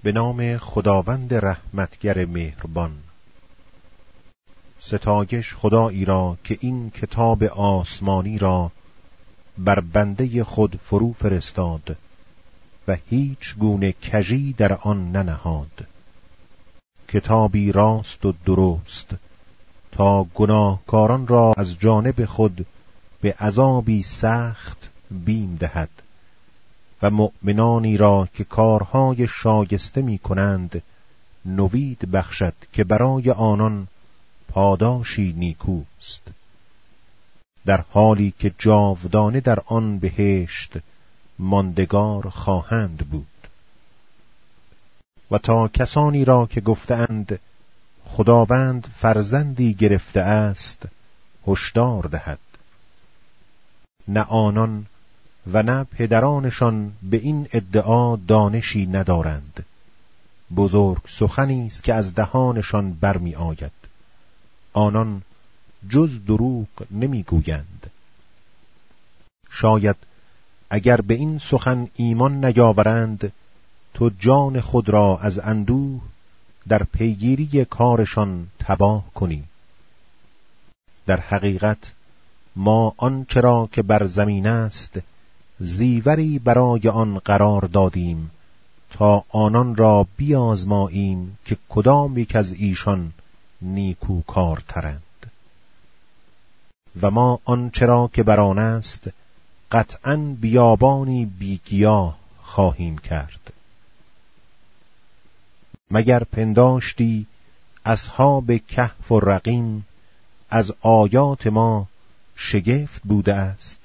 به نام خداوند رحمتگر مهربان. ستایش خدایی را که این کتاب آسمانی را بر بنده خود فرو فرستاد و هیچ گونه کژی در آن ننهاد. کتابی راست و درست تا گناهکاران را از جانب خود به عذابی سخت بیم دهد و مؤمنانی را که کارهای شایسته می کنند نوید بخشد که برای آنان پاداشی نیکوست، در حالی که جاودانه در آن بهشت ماندگار خواهند بود. و تا کسانی را که گفتند خداوند فرزندی گرفته است هشدار دهد، نه آنان و نه پدرانشان به این ادعا دانشی ندارند. بزرگ سخنی است که از دهانشان برمی آید. آنان جز دروغ نمی گویند. شاید اگر به این سخن ایمان نیاورند تو جان خود را از اندوه در پیگیری کارشان تباه کنی. در حقیقت ما آنچه را که بر زمین است زیوری برای آن قرار دادیم تا آنان را بیازماییم که کدام یک از ایشان نیکوکارترند. و ما آنچه را که بر آن است قطعاً بیابانی بیگیاه خواهیم کرد. مگر پنداشتی اصحاب کهف و رقیم از آیات ما شگفت بوده است؟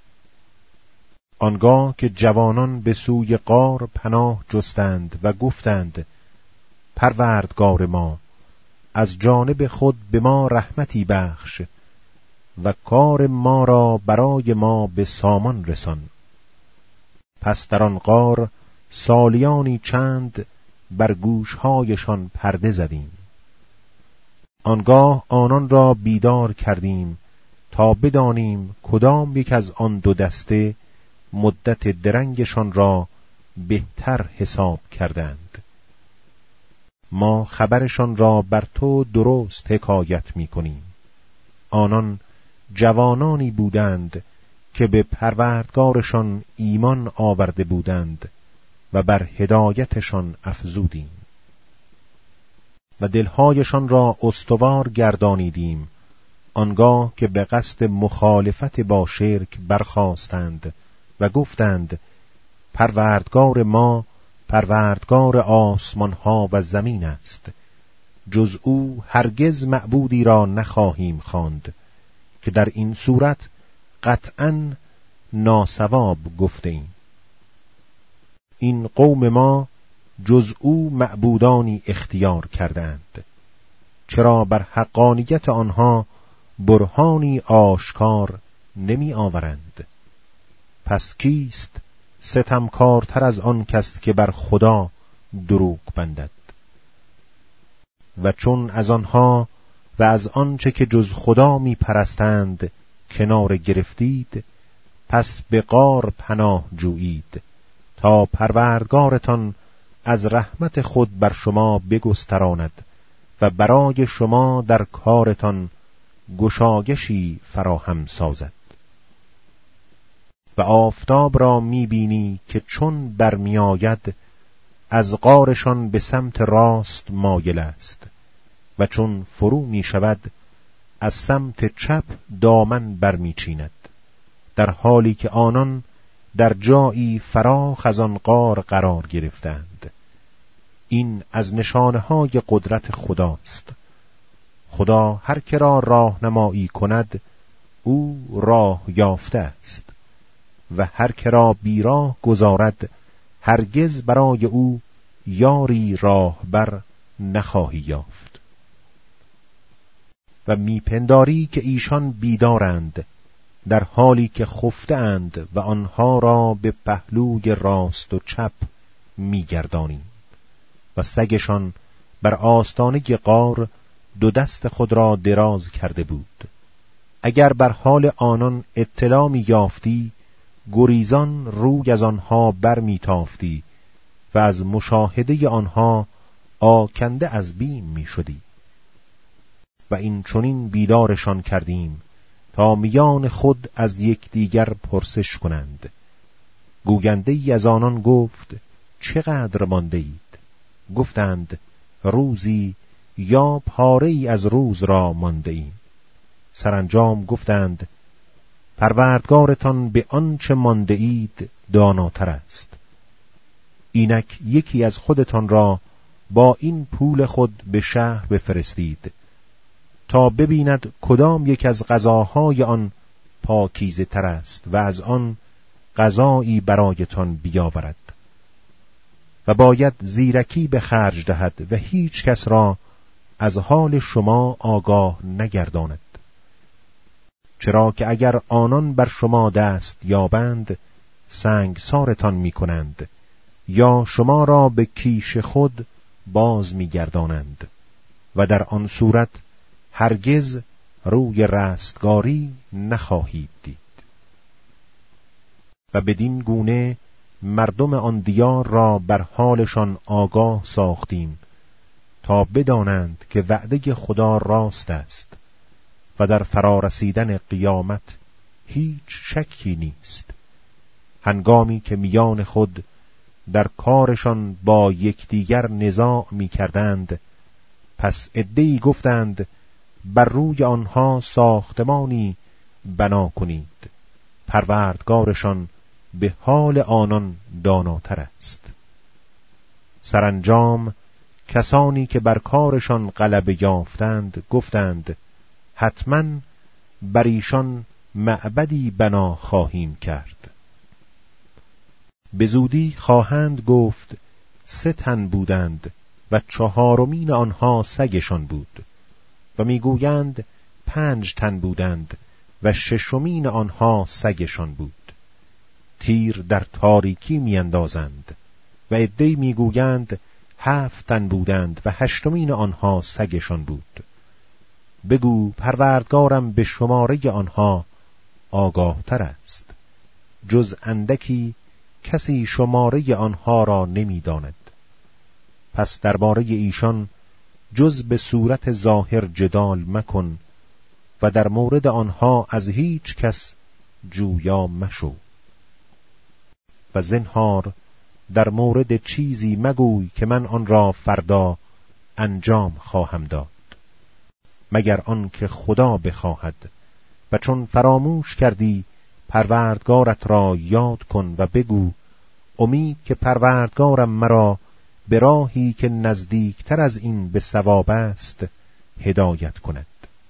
آنگاه که جوانان به سوی غار پناه جستند و گفتند پروردگار ما از جانب خود به ما رحمتی بخش و کار ما را برای ما به سامان رسان. پس در آن غار سالیانی چند بر گوشهایشان پرده زدیم. آنگاه آنان را بیدار کردیم تا بدانیم کدام یک از آن دو دسته مدت درنگشان را بهتر حساب کردند. ما خبرشان را بر تو درست حکایت می کنیم. آنان جوانانی بودند که به پروردگارشان ایمان آورده بودند و بر هدایتشان افزودیم و دلهایشان را استوار گردانیدیم. آنگاه که به قصد مخالفت با شرک برخاستند و گفتند پروردگار ما پروردگار آسمان ها و زمین است، جز او هرگز معبودی را نخواهیم خواند، که در این صورت قطعاً ناصواب گفته ایم. این قوم ما جز او معبودانی اختیار کردند، چرا بر حقانیت آنها برهانی آشکار نمی آورند؟ پس کیست ستمکارتر از آن کس که بر خدا دروغ بندد؟ و چون از آنها و از آنچه که جز خدا می پرستند کنار گرفتید، پس به غار پناه جویید تا پروردگارتان از رحمت خود بر شما بگستراند و برای شما در کارتان گشایشی فراهم سازد. و آفتاب را می بینی که چون برمی آید از غارشان به سمت راست مایل است و چون فرو می شود از سمت چپ دامن برمی چیند، در حالی که آنان در جایی فراخ از آن غار قرار گرفتند. این از نشانه‌های قدرت خداست. خدا هر که را راهنمایی کند او راه یافته است و هر که را بیراه گذارد هرگز برای او یاری راهبر نخواهی یافت. و میپنداری که ایشان بیدارند در حالی که خفته اند و آنها را به پهلوی راست و چپ میگردانیم و سگشان بر آستانه غار دو دست خود را دراز کرده بود. اگر بر حال آنان اطلاع یافتی گریزان روی از آنها بر می تافتی و از مشاهده آنها آکنده از بیم می شدی. و این چنین بیدارشان کردیم تا میان خود از یکدیگر پرسش کنند. گوینده ای از آنان گفت: چقدر مانده اید؟ گفتند: روزی یا پاره ای از روز را مانده ایم. سرانجام گفتند: پروردگارتان به آنچه مانده اید داناتر است. اینک یکی از خودتان را با این پول خود به شهر بفرستید تا ببیند کدام یک از غذاهای آن پاکیزه تر است و از آن غذایی برایتان بیاورد. و باید زیرکی به خرج دهد و هیچ کس را از حال شما آگاه نگرداند، چرا که اگر آنان بر شما دست یابند سنگسارتان می کنند یا شما را به کیش خود باز می گردانند و در آن صورت هرگز روی رستگاری نخواهید دید. و بدین گونه مردم آن دیار را بر حالشان آگاه ساختیم تا بدانند که وعده خدا راست است و در فرارسیدن قیامت هیچ شکی نیست. هنگامی که میان خود در کارشان با یکدیگر نزاع می کردند، پس عده‌ای گفتند: بر روی آنها ساختمانی بنا کنید، پروردگارشان به حال آنان داناتر است. سرانجام کسانی که بر کارشان غلبه یافتند گفتند: حتماً بر ایشان معبدی بنا خواهیم کرد. به زودی خواهند گفت: 3 تن بودند و 4مین آنها سگشان بود، و میگویند 5 تن بودند و 6مین آنها سگشان بود. تیر در تاریکی میاندازند. و عده‌ای میگویند 7 تن بودند و 8مین آنها سگشان بود. بگو پروردگارم به شماره آنها آگاه تر است. جز اندکی کسی شماره آنها را نمیداند. پس درباره ایشان جز به صورت ظاهر جدال مکن و در مورد آنها از هیچ کس جویا مشو. و زنهار در مورد چیزی مگوی که من آن را فردا انجام خواهم داد، مگر آن که خدا بخواهد. و چون فراموش کردی پروردگارت را یاد کن و بگو: امید که پروردگارم مرا به راهی که نزدیکتر از این به صواب است هدایت کند.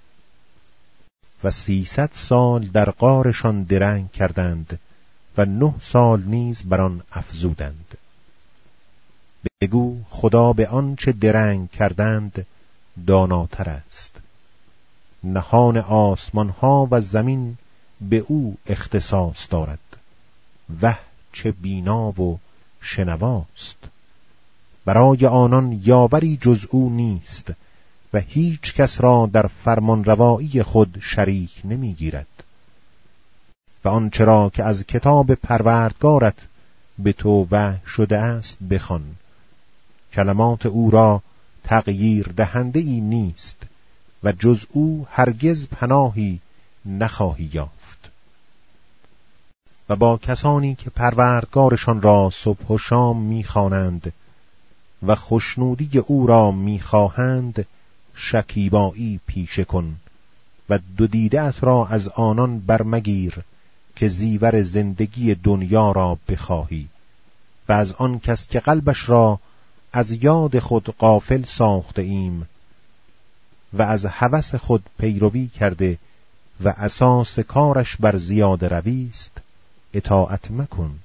و 300 سال در غارشان درنگ کردند و 9 سال نیز بر آن افزودند. بگو خدا به آنچه درنگ کردند داناتر است. نهان آسمان ها و زمین به او اختصاص دارد. وه چه بینا و شنواست. برای آنان یاوری جز او نیست و هیچ کس را در فرمانروایی خود شریک نمیگیرد. و آنچه را که از کتاب پروردگارت به تو وحی شده است بخوان. کلمات او را تغییر دهنده ای نیست و جز او هرگز پناهی نخواهی یافت. و با کسانی که پروردگارشان را صبح و شام میخوانند و خوشنودی او را میخواهند شکیبایی پیشه کن و 2 دیده‌ات را از آنان برمگیر که زیور زندگی دنیا را بخواهی و از آن کس که قلبش را از یاد خود غافل ساخته ایم و از هوس خود پیروی کرده و اساس کارش بر زیاده روی است اطاعت مکن.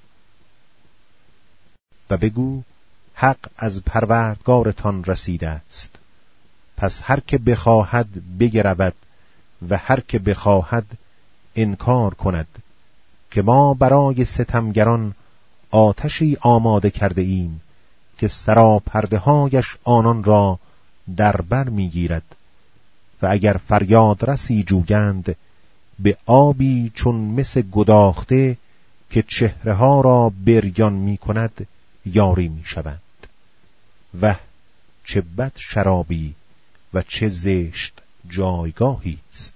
و بگو حق از پروردگارتان رسیده است، پس هر که بخواهد بگرود و هر که بخواهد انکار کند که ما برای ستمگران آتشی آماده کرده ایم که سراپرده‌هایش آنان را در بر می‌گیرد و اگر فریاد رسی جویند به آبی چون مس گداخته که چهره‌ها را بریان می‌کند یاری می شوند. وه چه بد شرابی و چه زشت جایگاهی است.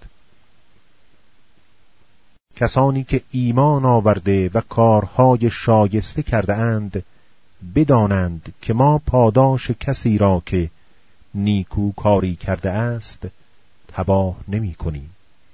کسانی که ایمان آورده و کارهای شایسته کرده اند بدانند که ما پاداش کسی را که نیکو کاری کرده است تباه نمی کنیم.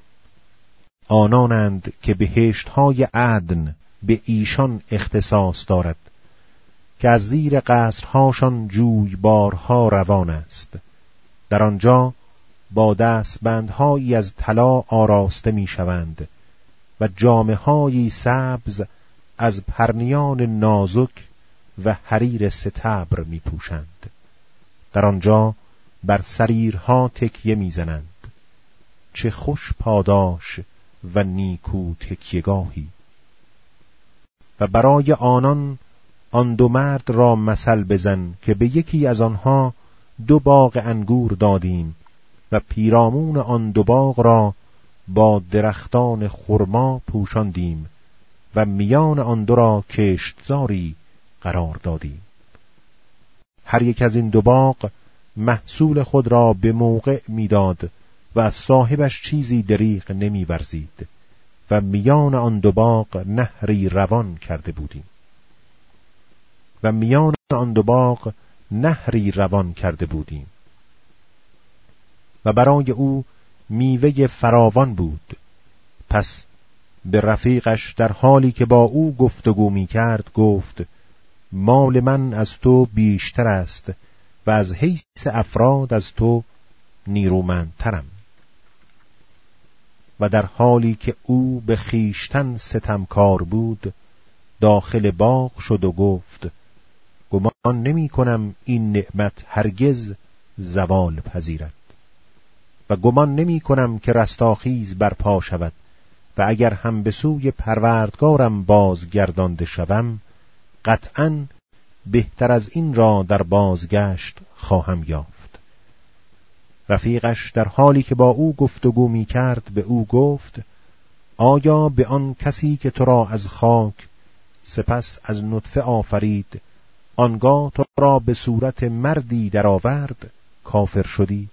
آنانند که بهشت‌های عدن به ایشان اختصاص دارد که از زیر قصرهاشان جویبارها روان است. در آنجا با دستبندهایی از طلا آراسته می شوند و جامه‌هایی سبز از پرنیان نازک و حریر ستبر می پوشند. در آنجا بر سریرها تکیه می زنند. چه خوش پاداش و نیکو تکیه‌گاهی. و برای آن دو مرد را مثل بزن که به یکی از آنها 2 باغ انگور دادیم و پیرامون آن 2 باغ را با درختان خرما پوشاندیم و میان آن 2 را کشتزاری قرار دادیم. هر یک از این 2 باغ محصول خود را به موقع میداد و از صاحبش چیزی دریغ نمی‌ورزید و میان آن 2 باغ نهری روان کرده بودیم. و برای او میوه فراوان بود. پس به رفیقش در حالی که با او گفتگو می کرد گفت مال من از تو بیشتر است و از حیث افراد از تو نیرومندترم. و در حالی که او به خیشتن ستمکار بود داخل باغ شد و گفت گمان نمی کنم این نعمت هرگز زوال پذیرد و گمان نمی کنم که رستاخیز برپا شود و اگر هم به سوی پروردگارم بازگردانده شوم قطعاً بهتر از این را در بازگشت خواهم یافت. رفیقش در حالی که با او گفتگو می کرد به او گفت آیا به آن کسی که تو را از خاک سپس از نطفه آفرید آنگاه تو را به صورت مردی درآورد کافر شدی؟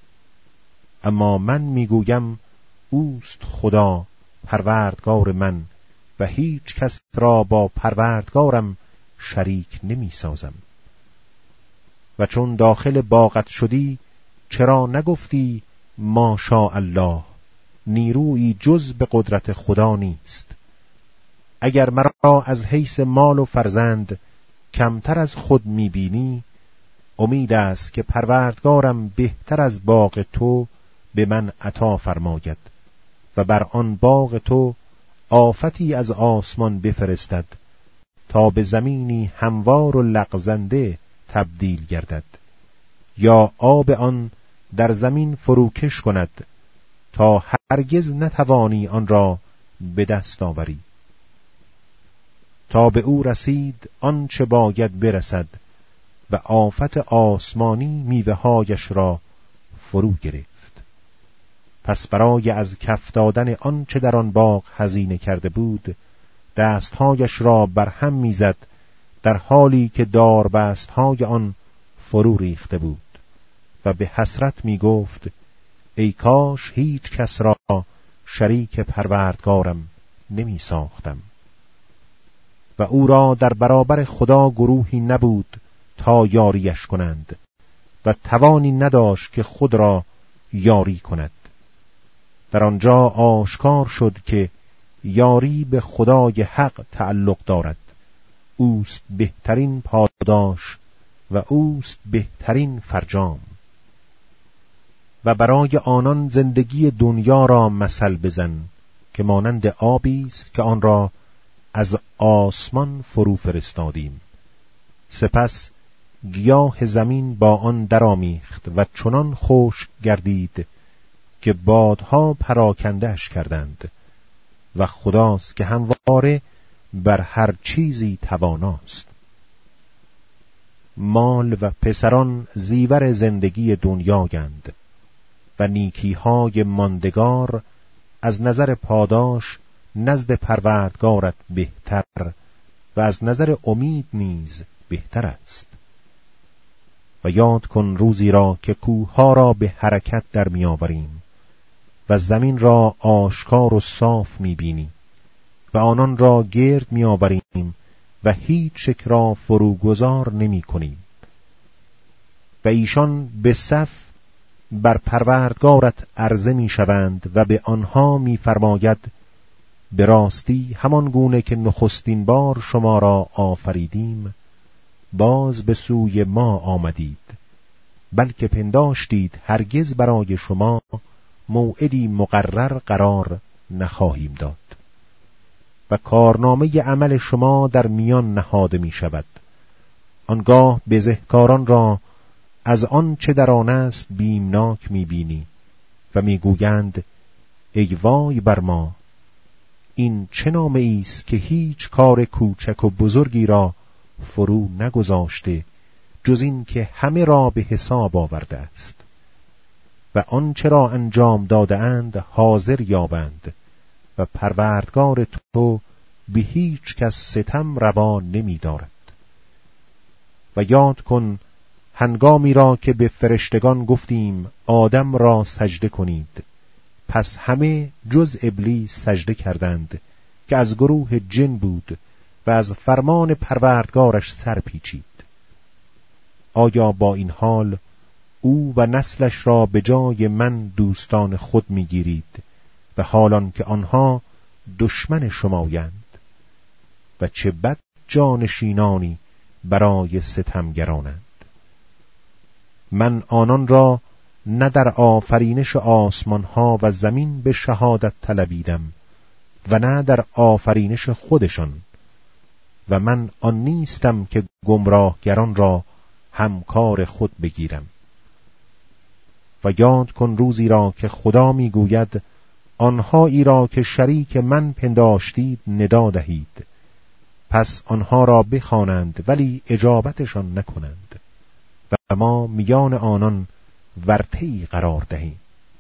اما من میگویم اوست خدا پروردگار من و هیچ کس را با پروردگارم شریک نمی سازم. و چون داخل باغت شدی چرا نگفتی ماشاء الله نیرویی جز به قدرت خدا نیست؟ اگر مرا از حیث مال و فرزند کمتر از خود می بینی امید است که پروردگارم بهتر از باغ تو به من عطا فرماید و بر آن باغ تو آفتی از آسمان بفرستد تا به زمینی هموار و لغزنده تبدیل گردد یا آب آن در زمین فروکش کند تا هرگز نتوانی آن را به دست آوری. تا به او رسید آنچه باید برسد و آفت آسمانی میوه‌هایش را فرو گرفت. پس برای از کف دادن آنچه در آن باغ هزینه کرده بود دستهایش را برهم میزد در حالی که داربستهای آن فرو ریخته بود و به حسرت می گفت ای کاش هیچ کس را شریک پروردگارم نمی ساختم. و او را در برابر خدا گروهی نبود تا یاریش کنند و توانی نداشت که خود را یاری کند. در آنجا آشکار شد که یاری به خدای حق تعلق دارد. اوست بهترین پاداش و اوست بهترین فرجام. و برای آنان زندگی دنیا را مثل بزن که مانند آبی است که آن را از آسمان فرو فرستادیم، سپس گیاه زمین با آن درآمیخت و چنان خشک گردید که بادها پراکنده‌اش کردند و خداست که همواره بر هر چیزی تواناست. مال و پسران زیور زندگی دنیایند و نیکی‌های ماندگار از نظر پاداش نزد پروردگارت بهتر و از نظر امید نیز بهتر است. و یاد کن روزی را که کوهها را به حرکت در می‌آوریم و زمین را آشکار و صاف می‌بینی و آنان را گرد می‌آوریم و هیچ یک را فروگذار نمی‌کنیم. و ایشان به صف بر پروردگارت عرضه می‌شوند و به آنها می‌فرماید به راستی همان گونه که نخستین بار شما را آفریدیم باز به سوی ما آمدید، بلکه پنداشتید هرگز برای شما موعدی مقرر قرار نخواهیم داد. و کارنامه عمل شما در میان نهاده می شود. آنگاه بزهکاران را از آن چه در آن است بیمناک می بینی و می گویند ای وای بر ما، این چه نامه ایست که هیچ کار کوچک و بزرگی را فرو نگذاشته جز این که همه را به حساب آورده است و آنچه را انجام داده اند حاضر یابند و پروردگار تو به هیچ کس ستم روا نمی دارد. و یاد کن هنگامی را که به فرشتگان گفتیم آدم را سجده کنید، پس همه جز ابلیس سجده کردند که از گروه جن بود و از فرمان پروردگارش سر پیچید. آیا با این حال او و نسلش را به جای من دوستان خود می‌گیرید و حالان که آنها دشمن شمایند؟ و چه بد جانشینانی برای ستمگرانند. من آنان را نه در آفرینش آسمانها و زمین به شهادت طلبیدم و نه در آفرینش خودشان، و من آن نیستم که گمراهگران را همکار خود بگیرم. و یاد کن روزی را که خدا میگوید آنهایی را که شریک من پنداشتید ندا دهید، پس آنها را بخوانند ولی اجابتشان نکنند و ما میان آنان ورطه‌ای قرار دهیم.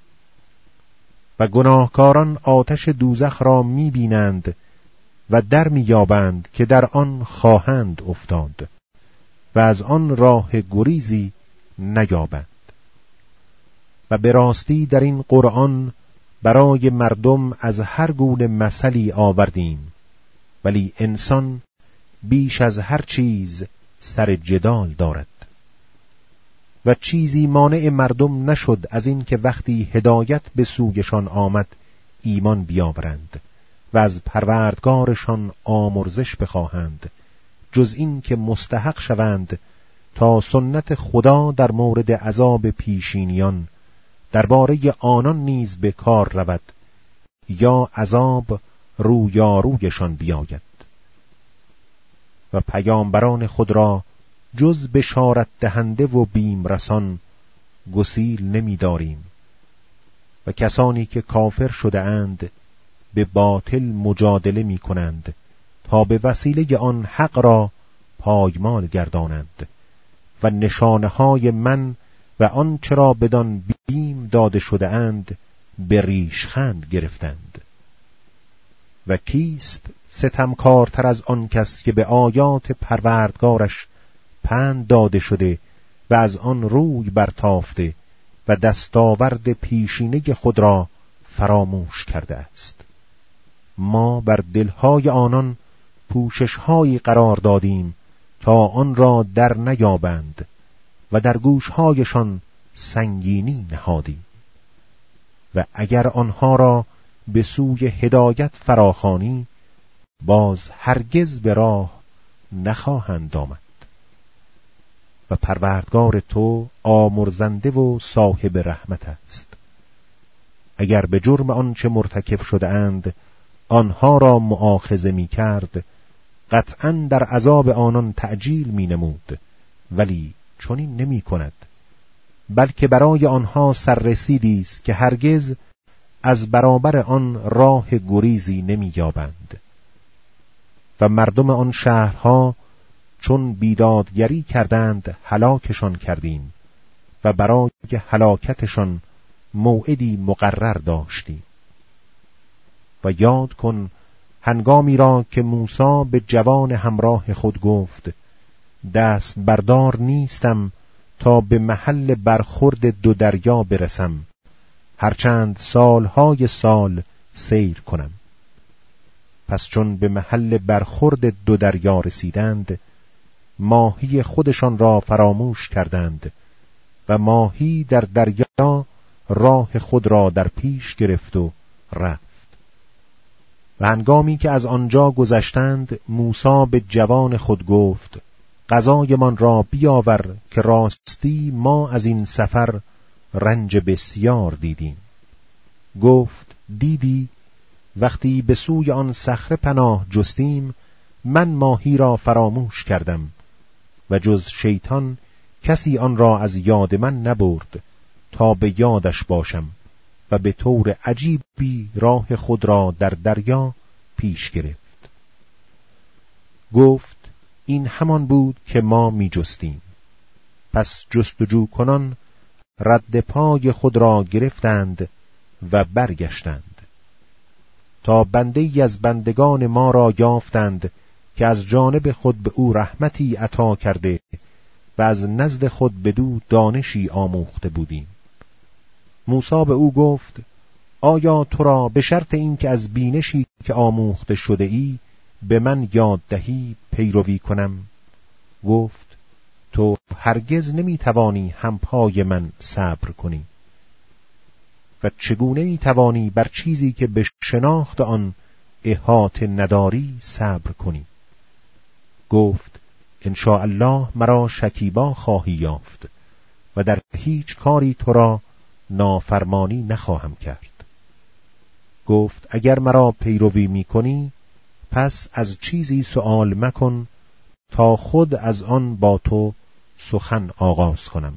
و گناهکاران آتش دوزخ را میبینند و در میابند که در آن خواهند افتاد و از آن راه گریزی نیابند. و به راستی در این قرآن برای مردم از هر گونه مثلی آوردیم، ولی انسان بیش از هر چیز سر جدال دارد و چیزی مانع مردم نشد از این که وقتی هدایت به سویشان آمد ایمان بیاورند و از پروردگارشان آمرزش بخواهند، جز این که مستحق شوند تا سنت خدا در مورد عذاب پیشینیان درباره آنان نیز به کار رود یا عذاب رویارویشان بیاید. و پیامبران خود را جز بشارت دهنده و بیم رسان گسیل نمی داریم و کسانی که کافر شده اند به باطل مجادله می کنند تا به وسیله آن حق را پایمال گردانند و نشانه های من و آن چرا بدان بیم داده شده اند به ریشخند گرفتند. و کیست ستمکارتر از آن کس که به آیات پروردگارش پند داده شده و از آن روی برتافته و دستاورد پیشینه خود را فراموش کرده است. ما بر دلهای آنان پوشش‌هایی قرار دادیم تا آن را در نیابند و در گوشهایشان سنگینی نهادیم. و اگر آنها را به سوی هدایت فراخوانی باز هرگز به راه نخواهند آمد. و پروردگار تو آمرزنده و صاحب رحمت است. اگر به جرم آنچه مرتکب شده اند آنها را مؤاخذه می کرد، قطعاً در عذاب آنان تعجیل می نمود، ولی چنین نمی کند، بلکه برای آنها سررسیدی است که هرگز از برابر آن راه گریزی نمی یابند. و مردم آن شهرها چون بیدادگری کردند هلاکشان کردیم و برای هلاکتشان موعدی مقرر داشتیم. و یاد کن هنگامی را که موسی به جوان همراه خود گفت دست بردار نیستم تا به محل برخورد دو دریا برسم، هرچند سالهای سال سیر کنم. پس چون به محل برخورد دو دریا رسیدند، ماهی خودشان را فراموش کردند و ماهی در دریا راه خود را در پیش گرفت و رفت. و هنگامی که از آنجا گذشتند، موسی به جوان خود گفت: غذایمان را بیاور که راستی ما از این سفر رنج بسیار دیدیم. گفت: دیدی وقتی به سوی آن صخره پناه جستیم، من ماهی را فراموش کردم و جز شیطان کسی آن را از یاد من نبرد تا به یادش باشم و به طور عجیبی راه خود را در دریا پیش گرفت. گفت: این همان بود که ما می جستیم. پس جستجو کنان رد پای خود را گرفتند و برگشتند تا بنده ای از بندگان ما را یافتند که از جانب خود به او رحمتی عطا کرده و از نزد خود بدو دانشی آموخته بودیم. موسی به او گفت: آیا تو را به شرط این که از بینشی که آموخته شده ای به من یاد دهی پیروی کنم؟ گفت: تو هرگز نمیتوانی همپای من صبر کنی و چگونه میتوانی بر چیزی که به شناخت آن احاطه نداری صبر کنی؟ گفت: ان شاء الله مرا شکیبا خواهی یافت و در هیچ کاری تو را نافرمانی نخواهم کرد. گفت: اگر مرا پیروی میکنی پس از چیزی سؤال مکن تا خود از آن با تو سخن آغاز کنم.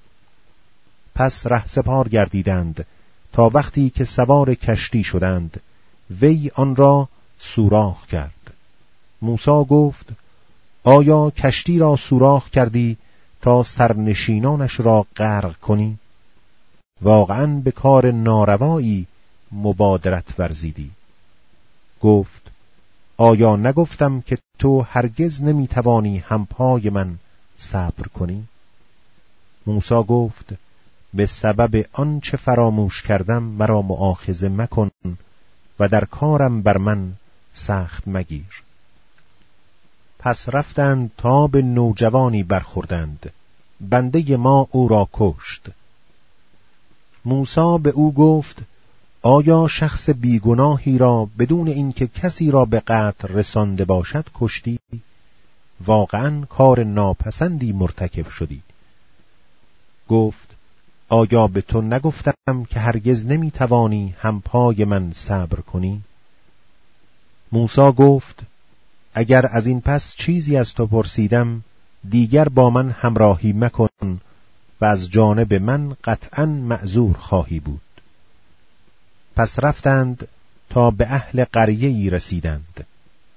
پس رهسپار گردیدند تا وقتی که سوار کشتی شدند، وی آن را سوراخ کرد. موسی گفت: آیا کشتی را سوراخ کردی تا سرنشینانش را غرق کنی؟ واقعاً به کار ناروایی مبادرت ورزیدی. گفت: آیا نگفتم که تو هرگز نمیتوانی همپای من صبر کنی؟ موسی گفت: به سبب آنچه فراموش کردم مرا مؤاخذه مکن و در کارم بر من سخت مگیر. پس رفتند تا به نوجوانی برخوردند. بنده ما او را کشت. موسی به او گفت: آیا شخص بیگناهی را بدون اینکه کسی را به قتل رسانده باشد کشتی؟ واقعاً کار ناپسندی مرتکب شدی. گفت: آیا به تو نگفتم که هرگز نمیتوانی همپای من صبر کنی؟ موسی گفت: اگر از این پس چیزی از تو پرسیدم دیگر با من همراهی مکن و از جانب من قطعاً معذور خواهی بود. پس رفتند تا به اهل قریه‌ای رسیدند.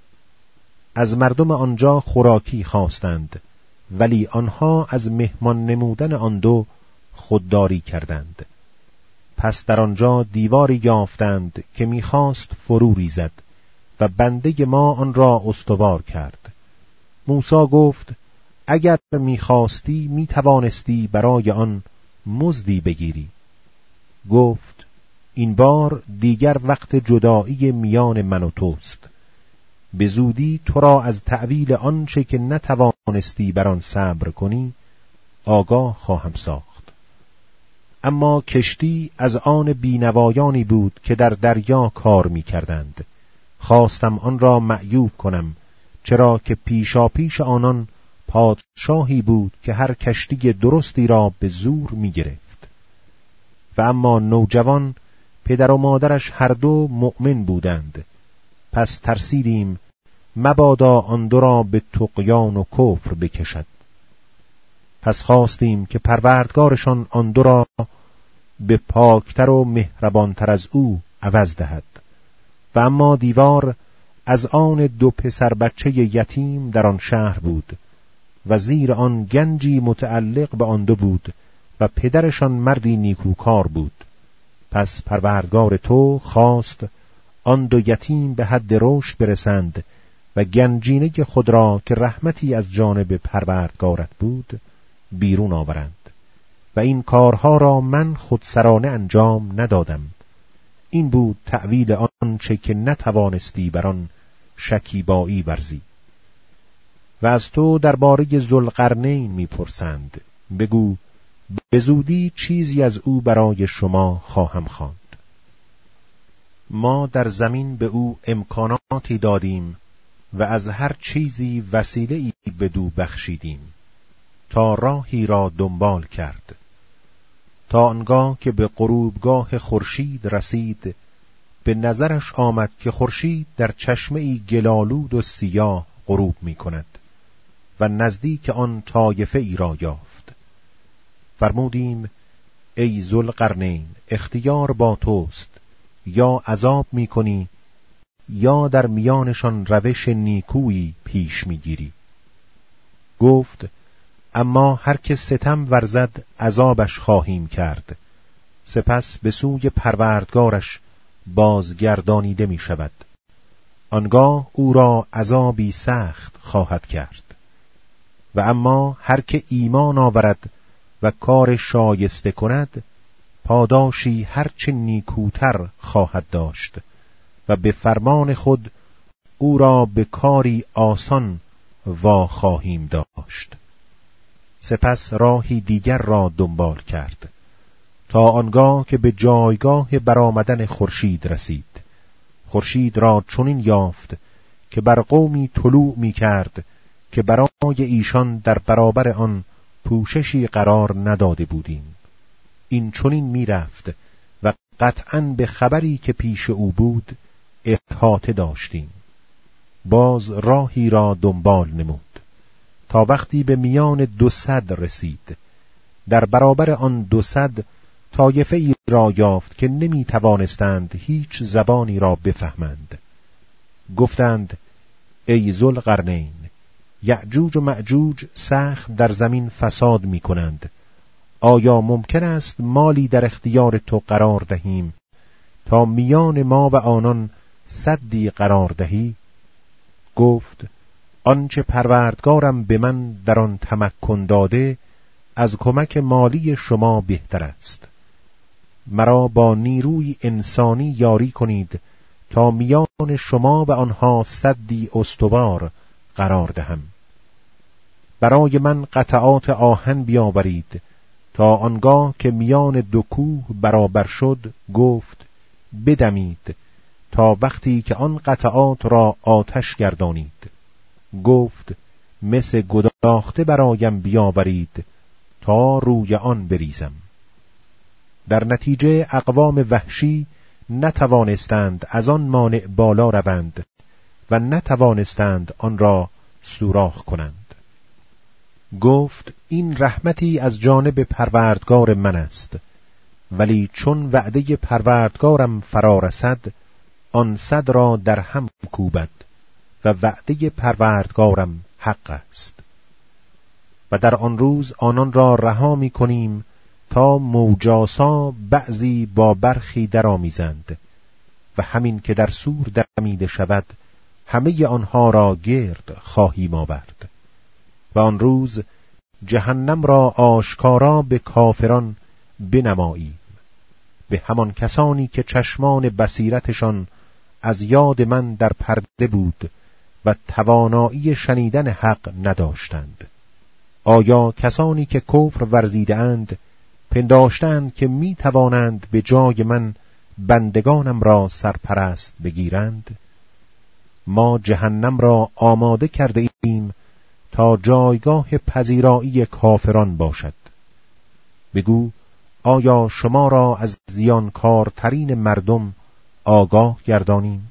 از مردم آنجا خوراکی خواستند، ولی آنها از مهمان نمودن آن دو خودداری کردند. پس در آنجا دیواری یافتند که می‌خواست فرو ریزد و بنده ما آن را استوار کرد. موسی گفت: اگر می‌خواستی می‌توانستی برای آن مزدی بگیری. گفت: این بار دیگر وقت جدایی میان من و توست. به زودی تو را از تأویل آنچه که نتوانستی بر آن صبر کنی آگاه خواهم ساخت. اما کشتی از آن بینوایانی بود که در دریا کار می‌کردند. خواستم آن را معیوب کنم، چرا که پیشاپیش آنان پادشاهی بود که هر کشتی درستی را به زور می‌گرفت. و اما نوجوان پدر و مادرش هر دو مؤمن بودند. پس ترسیدیم مبادا آن دو را به طغیان و کفر بکشد. پس خواستیم که پروردگارشان آن دو را به پاکتر و مهربانتر از او عوض دهد. و اما دیوار از آن دو پسر بچه یتیم در آن شهر بود و زیر آن گنجی متعلق به آن دو بود و پدرشان مردی نیکوکار بود. پس پروردگار تو خواست آن دو یتیم به حد رشد برسند و گنجینه خود را که رحمتی از جانب پروردگارت بود بیرون آورند و این کارها را من خودسرانه انجام ندادم. این بود تأویل آنچه که نتوانستی بر آن شکیبایی ورزی. و از تو درباره ذوالقرنین میپرسند، بگو به زودی چیزی از او برای شما خواهم خواند. ما در زمین به او امکاناتی دادیم و از هر چیزی وسیله‌ای بدو بخشیدیم تا راهی را دنبال کرد، تا آنگاه که به غروبگاه خورشید رسید به نظرش آمد که خورشید در چشمه‌ای گلالود و سیاه غروب می‌کند و نزدیک آن طایفه ای را یافت. فرمودیم ای ذوالقرنین، اختیار با توست، یا عذاب می‌کنی یا در میانشان روش نیکویی پیش می‌گیری. گفت اما هر که ستم ورزد عذابش خواهیم کرد، سپس به سوی پروردگارش بازگردانیده می شود. آنگاه او را عذابی سخت خواهد کرد. و اما هر که ایمان آورد و کار شایسته کند، پاداشی هرچه نیکوتر خواهد داشت و به فرمان خود او را به کاری آسان وا خواهیم داشت. سپس راهی دیگر را دنبال کرد تا آنگاه که به جایگاه برآمدن خورشید رسید. خورشید را چنین یافت که بر قومی طلوع می کرد که برای ایشان در برابر آن پوششی قرار نداده بودیم. این چنین می رفت و قطعاً به خبری که پیش او بود احاطه داشتیم. باز راهی را دنبال نمود تا وقتی به میان 200 رسید. در برابر آن 200 طایفه ای را یافت که نمی توانستند هیچ زبانی را بفهمند. گفتند ای ذوالقرنین، یأجوج و مأجوج سخت در زمین فساد می کنند. آیا ممکن است مالی در اختیار تو قرار دهیم تا میان ما و آنان سدی قرار دهی؟ گفت آنچه پروردگارم به من در آن تمکن داده از کمک مالی شما بهتر است. مرا با نیروی انسانی یاری کنید تا میان شما و آنها سدی استوار قرار دهم. برای من قطعات آهن بیاورید تا آنگاه که میان 2 کوه برابر شد گفت بدمید تا وقتی که آن قطعات را آتش گردانید. گفت مس گداخته برایم بیاورید تا روی آن بریزم. در نتیجه اقوام وحشی نتوانستند از آن مانع بالا روند و نتوانستند آن را سوراخ کنند. گفت این رحمتی از جانب پروردگار من است، ولی چون وعده پروردگارم فرا رسد آن صد را در هم کوبد و وعده پروردگارم حق است. و در آن روز آنان را رها می کنیم تا موجاسا بعضی با برخی درآمیزند و همین که در سور دمیده شود همه آنها را گرد خواهیم آورد. و آن روز جهنم را آشکارا به کافران بنماییم، به همان کسانی که چشمان بصیرتشان از یاد من در پرده بود و توانایی شنیدن حق نداشتند. آیا کسانی که کفر ورزیدند پنداشتند که می توانند به جای من بندگانم را سرپرست بگیرند؟ ما جهنم را آماده کرده ایم تا جایگاه پذیرایی کافران باشد. بگو آیا شما را از زیانکارترین مردم آگاه گردانیم؟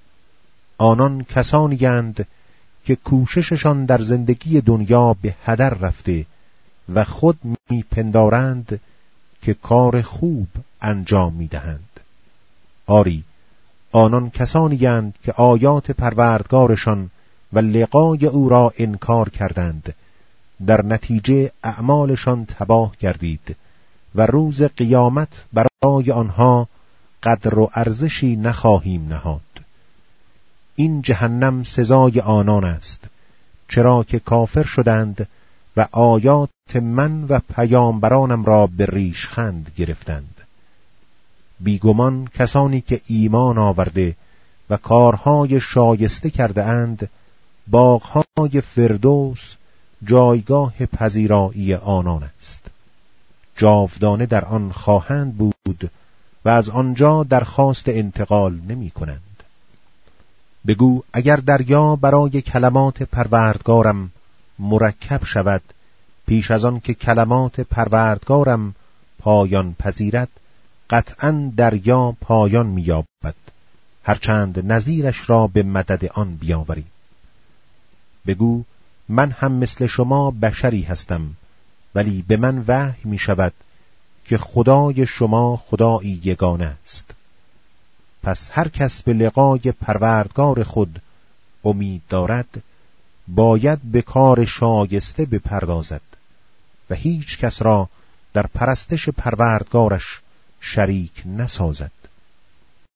آنان کسانی اند که کوشششان در زندگی دنیا به هدر رفته و خود میپندارند که کار خوب انجام میدهند. آری، آنان کسانی اند که آیات پروردگارشان و لقای او را انکار کردند، در نتیجه اعمالشان تباه گردید و روز قیامت برای آنها قدر و ارزشی نخواهیم نهاد. این جهنم سزای آنان است، چرا که کافر شدند و آیات من و پیامبرانم را به ریشخند گرفتند. بیگمان کسانی که ایمان آورده و کارهای شایسته کرده اند، باغهای فردوس جایگاه پذیرایی آنان است. جاودانه در آن خواهند بود و از آنجا درخواست انتقال نمی کنند. بگو اگر دریا برای کلمات پروردگارم مرکب شود، پیش از آن که کلمات پروردگارم پایان پذیرد، قطعاً دریا پایان می‌یابد، هرچند نظیرش را به مدد آن بیاوری. بگو من هم مثل شما بشری هستم، ولی به من وحی می شود که خدای شما خدایی یگانه است. پس هر کس به لقای پروردگار خود امید دارد، باید به کار شایسته بپردازد و هیچ کس را در پرستش پروردگارش شریک نسازد.